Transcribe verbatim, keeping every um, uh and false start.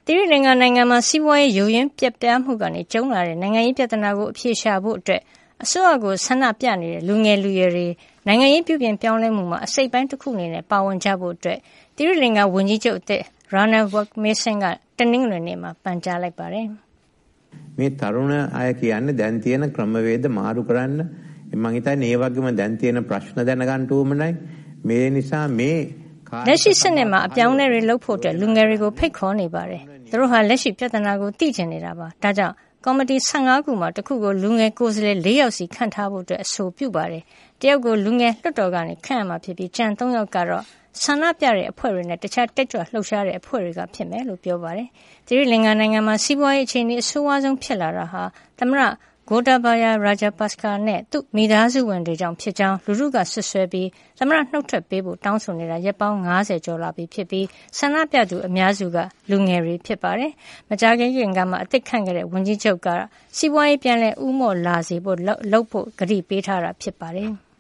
သီရိလင်္ကာနိုင်ငံမှာစီးပွားရေးယိုယွင်းပျက်ပြားမှုကနေကြုံလာတဲ့နိုင်ငံရေးပြဿနာကိုအဖြေရှာဖို့အတွက်အစိုးရကိုဆန္ဒပြနေတဲ့လူငယ်လူရွယ်တွေနိုင်ငံရေးပြုပြင်ပြောင်းလဲမှုမှာအစိတ်ပိုင်းတစ်ခုအနေနဲ့ပါဝင်ကြဖို့အတွက်သီရိလင်္ကာဝန်ကြီးချုပ်အသစ် Ranil Wickremesinghe ကတနင်္ဂနွေနေ့မှာပန်ကြားလိုက်ပါတယ်။මේ තරුණ අය කියන්නේ දැන් තියෙන ක්‍රමවේද මාරු කරන්න මම හිතන්නේ ඒ වගේම දැන් තියෙන ප්‍රශ්න දැනගන්න ඕමනයි මේ නිසා මේ လက်ရှိစနစ်မှာအပြောင်းအလဲတွေလုပ်ဖို့အတွက်လူငယ်တွေကိုဖိတ်ခေါ်နေပါတယ်။သူတို့ဟာလက်ရှိပြဿနာကိုသိချင်နေတာပါ။ဒါကြောင့်ကော်မတီ၁၅ခုမှာတစ်ခုကိုလူငယ်ကိုယ်စားလှယ်၄ယောက်စီခန့်ထားဖို့အတွက်အဆိုပြုပါတယ်။တယောက်ကိုလူငယ်လွှတ်တော်ကနေခန့်ရမှာဖြစ်ပြီးကျန်၃ယောက်ကတော့ဆန္ဒပြတဲ့အဖွဲ့တွေနဲ့တခြားတက်ကြွလှုပ်ရှားတဲ့အဖွဲ့တွေကဖြစ်မယ်လို့ပြောပါတယ်။သီရိလင်္ကာနိုင်ငံမှာစီးပွားရေးအခြေအနေအဆိုးဝါးဆုံးဖြစ်လာတာဟာသမ္မတGotabaya Rajapaksa နဲ့သူ့မိသားစုဝင်တွေကြောင့်ဖြစ်ကြောင်းလူထုကဆွဆွဲပြီးသမ္မတနှုတ်ထွက်ပေးဖို့တောင်းဆိုနေတာရက်ပေါင်း၅၀ကျော်လာပြီဖြစ်ပြီးဆန္ဒပြသူအများစုကလူငယ်တွေဖြစ်ပါတယ်။မကြာခင်ကမှအသစ်ခန့်ခဲ့တဲ့ဝန်ကြီးချုပ်ကစီးပွားရေးပြန်လည်ဦးမော့လာစေဖို့လုပ်ဖို့ကတိပေးထားတာဖြစ်ပါတယ်။